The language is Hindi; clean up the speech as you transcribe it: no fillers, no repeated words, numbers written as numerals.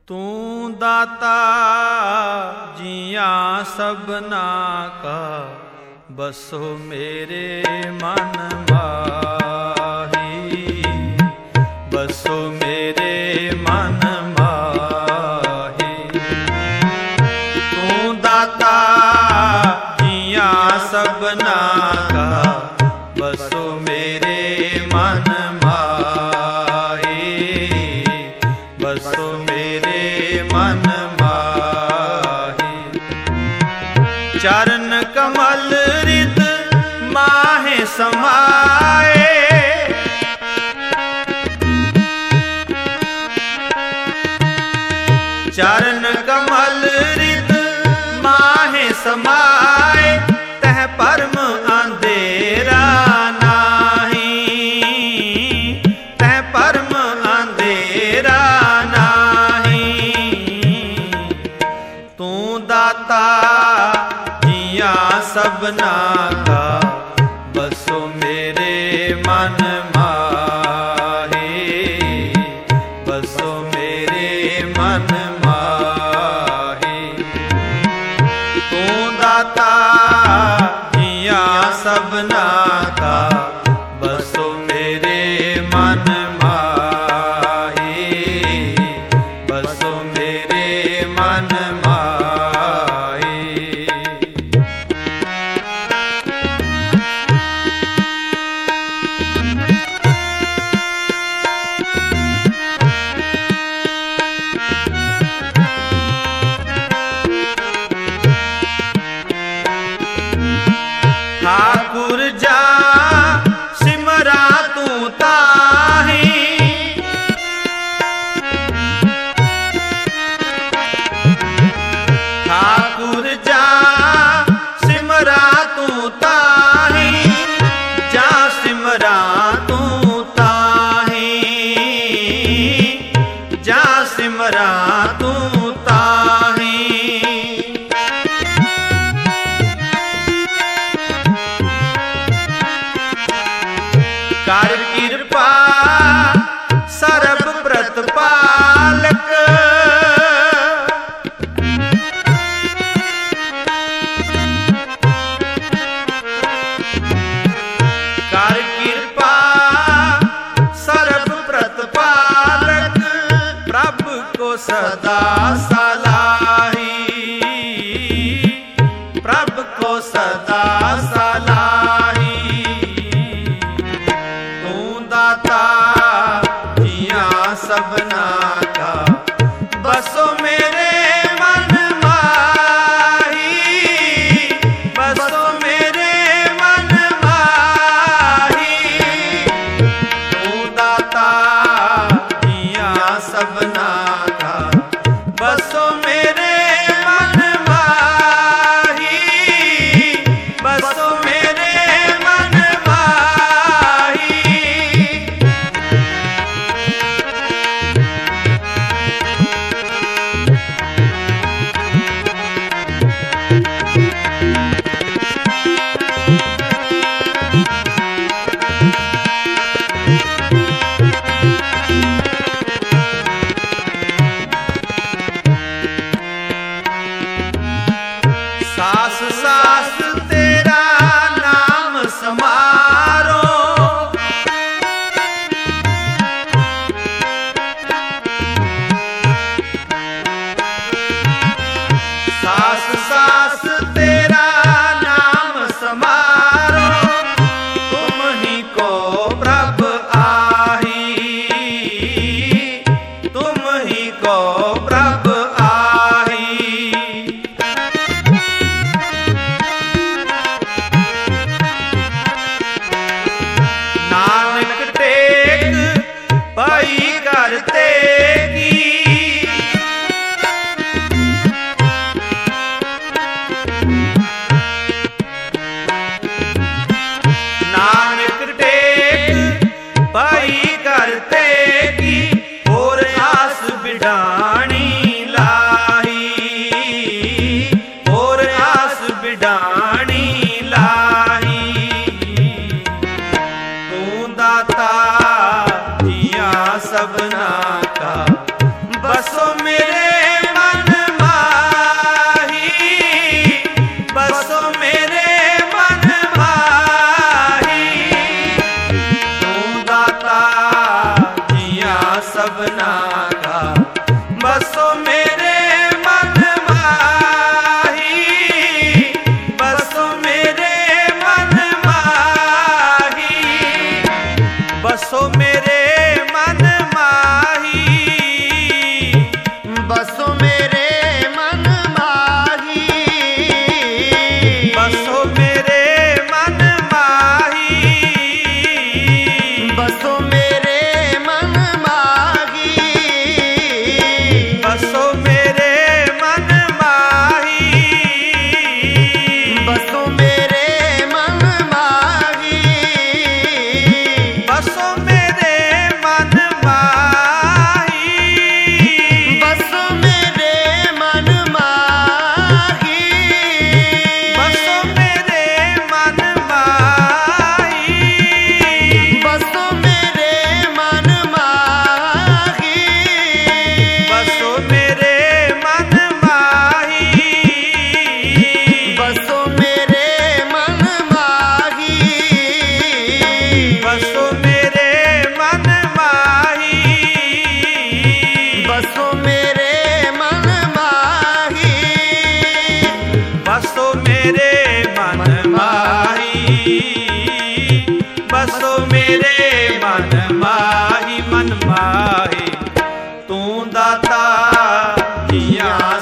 ਤੂੰ ਦਾਤਾ ਜੀਆਂ ਸਭਨਾ ਕਾ, ਬਸੋ ਮੇਰੇ ਮਨ ਮਾਹੀ, ਬਸੋ ਮੇਰੇ ਮਨ ਮਾਹੀ। ਤੂੰ ਦਾਤਾ ਜੀਆਂ ਸਭਨਾ ਕਾ, ਬਸੋ ਮੇਰੇ ਮਨ ਮਾਹੀ, ਬਸੋ ਮੇਰੇ ਮਨ ਮਾਹੀ। ਚਰਨ ਕਮਲ ਰਿਦ ਮਾਹੇ ਸਮਾਏ, ਚਰਨ ਕਮਲ ਰਿਦ ਮਾਹੇ ਸਮਾਏ, ਤਹ ਪਰਮ ਅੰਧੇਰਾ ਨਾਹੀ, ਤਹ ਪਰਮ ਅੰਧੇਰਾ ਨਾਹੀ। ਤੂੰ ਦਾਤਾ ਜੀਆਂ ਸਭਨਾ ਕਾ, ਬਸੋ ਮੇਰੇ ਮਨ ਮਾਹੀ, ਬਸੋ ਮੇਰੇ ਮਨ ਮਾਹੀ। ਤੂੰ ਦਾਤਾ ਜੀਆਂ ਸਭਨਾ ਕਾ, ਬਸੋ ਮੇਰੇ ਮਨ ਮਾਹੀ, ਬਸੋ ਮੇਰੇ ਮਨ ਮਾਹੀ। ठाकुर जा सिमरा तू ताही, ठाकुर जा सिमरा तू ताही, जा सिमरा तू ताही, जा सिमरा तू ताही। कर किरपा सरब प्रतपालक, कर किरपा सरब प्रतपालक, प्रभु को सदा सलाही, प्रभु को सदा सलाही। दाता जियां सबना का, बसो मेरे मन माही, बसो मेरे मन माही। तू दाता जियां सबना का, बसो मेरे मन माही, बसो मेरे मन माही। सास सास तेरा नाम समारो, सास सास तेरा नाम समारो, तुम ही को प्रभु आही, तुम ही को प्रभु आही। नानक टेक पाई करते की, नानक टेक पाई करते की, और आस बिठान बसो मेरे मन माही, बसो मेरे मन माही, बसो मेरे मन माही, मन माही तू दाता जिया